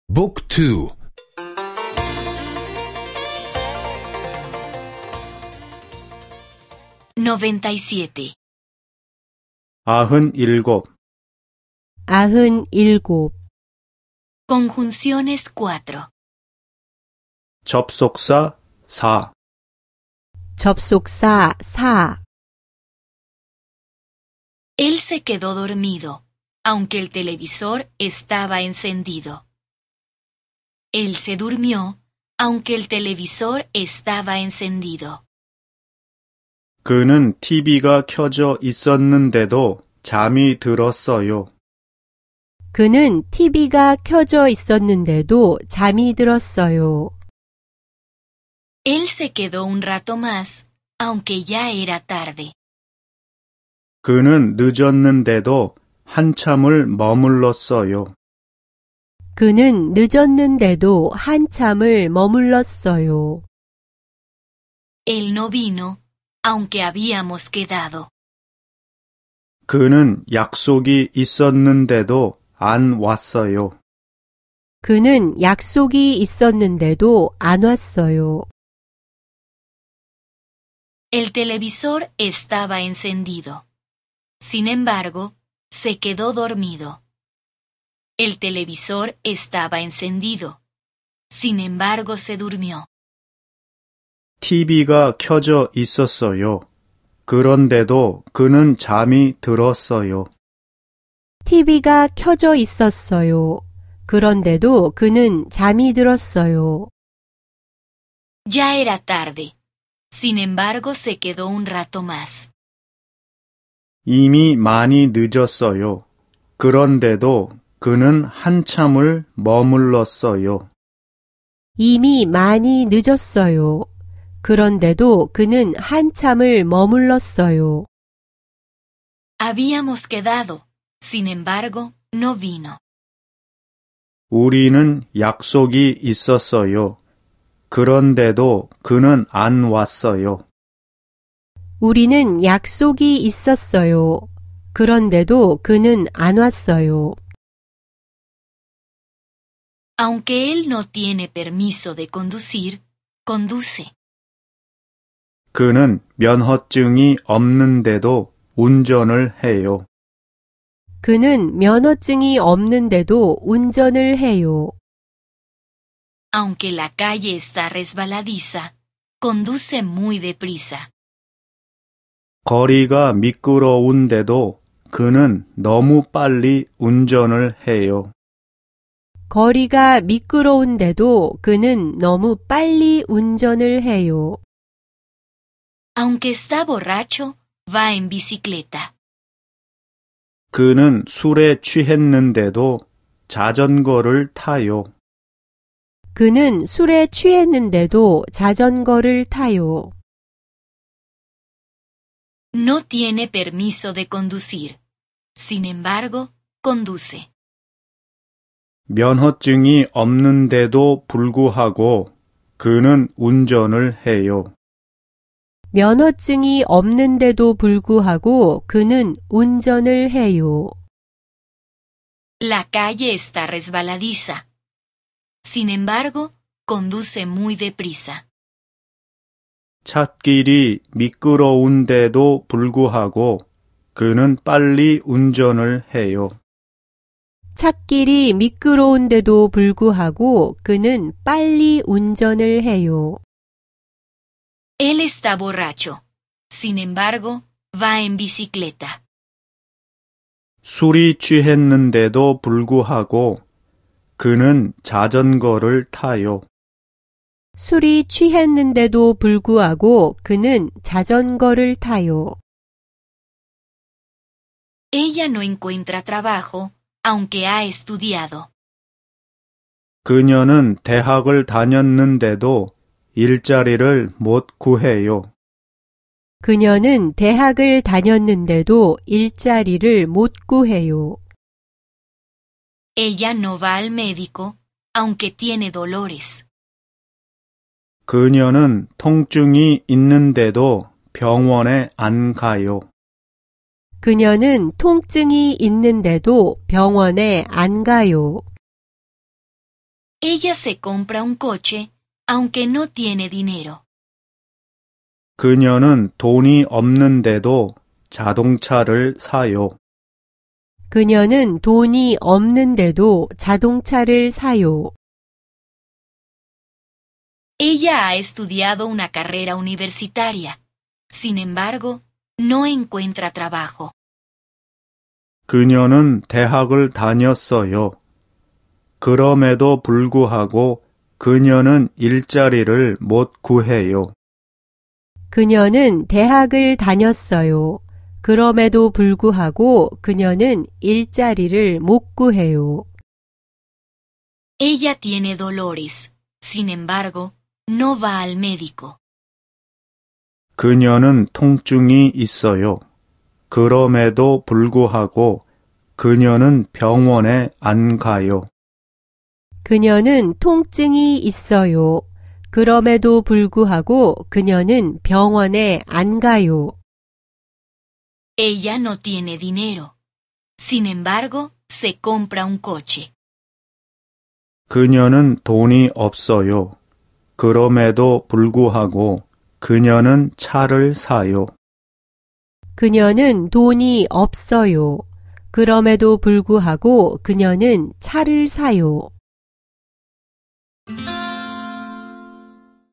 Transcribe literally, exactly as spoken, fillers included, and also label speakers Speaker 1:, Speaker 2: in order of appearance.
Speaker 1: Book two.
Speaker 2: noventa y siete.
Speaker 3: 아흔 일곱.
Speaker 4: 아흔 일곱.
Speaker 2: Conjunciones cuatro.
Speaker 3: 접속사 사.
Speaker 4: 접속사 사.
Speaker 2: Él se quedó dormido, aunque el televisor estaba encendido. Él se durmió, aunque el televisor estaba encendido.
Speaker 3: 그는 티비가 켜져 있었는데도 잠이 들었어요.
Speaker 4: 그는 티비가 켜져 있었는데도 잠이 들었어요.
Speaker 2: Él se quedó un rato más, aunque ya era tarde.
Speaker 3: 그는 늦었는데도 한참을 머물렀어요.
Speaker 4: 그는 늦었는데도 한참을 머물렀어요.
Speaker 2: Él no vino, aunque habíamos quedado.
Speaker 3: 그는 약속이 있었는데도 안 왔어요.
Speaker 4: 그는 약속이 있었는데도 안 왔어요.
Speaker 2: El televisor estaba encendido. Sin embargo, se quedó dormido. El televisor estaba encendido. Sin embargo, se durmió.
Speaker 3: 티비가 켜져 있었어요. 그런데도 그는 잠이 들었어요.
Speaker 4: 티비가 켜져 있었어요. 그런데도 그는 잠이 들었어요.
Speaker 2: Ya era tarde. Sin embargo, se quedó un rato más.
Speaker 3: 이미 많이 늦었어요. 그런데도 그는 한참을 머물렀어요.
Speaker 4: 이미 많이 늦었어요. 그런데도 그는 한참을 머물렀어요.
Speaker 2: Habíamos quedado. Sin embargo, no vino.
Speaker 3: 우리는 약속이 있었어요. 그런데도 그는 안 왔어요.
Speaker 4: 우리는 약속이 있었어요. 그런데도 그는 안 왔어요.
Speaker 2: Aunque él no tiene permiso de conducir, conduce.
Speaker 3: 그는 면허증이 없는데도 운전을 해요.
Speaker 4: 그는 면허증이 없는데도 운전을 해요.
Speaker 2: Aunque la calle está resbaladiza, conduce muy deprisa.
Speaker 3: 거리가 미끄러운데도 그는 너무 빨리 운전을 해요.
Speaker 4: 거리가 미끄러운데도 그는 너무 빨리 운전을 해요.
Speaker 2: Aunque está borracho, va en bicicleta.
Speaker 3: 그는 술에 취했는데도 자전거를 타요.
Speaker 4: 그는 술에 취했는데도 자전거를 타요.
Speaker 2: No tiene permiso de conducir. Sin embargo, conduce.
Speaker 3: 면허증이 없는데도 불구하고 그는 운전을 해요.
Speaker 4: 면허증이 없는데도 불구하고 그는 운전을 해요.
Speaker 2: La calle está resbaladiza. Sin embargo, conduce muy deprisa.
Speaker 3: 찻길이 미끄러운데도 불구하고 그는 빨리 운전을 해요.
Speaker 4: 찻길이 미끄러운데도 불구하고 그는 빨리 운전을 해요.
Speaker 2: Él está borracho. Sin embargo, va en bicicleta.
Speaker 3: 술이 취했는데도 불구하고 그는 자전거를 타요.
Speaker 4: 술이 취했는데도 불구하고 그는 자전거를 타요.
Speaker 2: Ella no encuentra trabajo, aunque ha estudiado.
Speaker 3: 그녀는 대학을 다녔는데도 일자리를 못 구해요.
Speaker 4: 그녀는 대학을 다녔는데도 일자리를 못 구해요.
Speaker 2: Ella no va al médico, aunque tiene dolores.
Speaker 3: 그녀는 통증이 있는데도 병원에 안 가요.
Speaker 4: 그녀는 통증이 있는데도 병원에 안 가요.
Speaker 2: Ella se compra un coche aunque no tiene dinero.
Speaker 3: 그녀는 돈이 없는데도 자동차를 사요.
Speaker 4: 그녀는 돈이 없는데도 자동차를 사요.
Speaker 2: Ella ha estudiado una carrera universitaria. Sin embargo, no encuentra trabajo.
Speaker 3: 그녀는 대학을 다녔어요. 그럼에도 불구하고 그녀는 일자리를 못 구해요.
Speaker 4: 그녀는 대학을 다녔어요. 그럼에도 불구하고 그녀는 일자리를 못 구해요.
Speaker 2: Ella tiene dolores. Sin embargo, no va al médico.
Speaker 3: 그녀는 통증이 있어요. 그럼에도 불구하고 그녀는 병원에 안 가요.
Speaker 4: 그녀는 통증이 있어요. 그럼에도 불구하고 그녀는 병원에 안 가요.
Speaker 2: Ella no tiene dinero. Sin embargo, se compra un coche.
Speaker 3: 그녀는 돈이 없어요. 그럼에도 불구하고 그녀는 차를 사요.
Speaker 4: 그녀는 돈이 없어요. 그럼에도 불구하고 그녀는 차를 사요.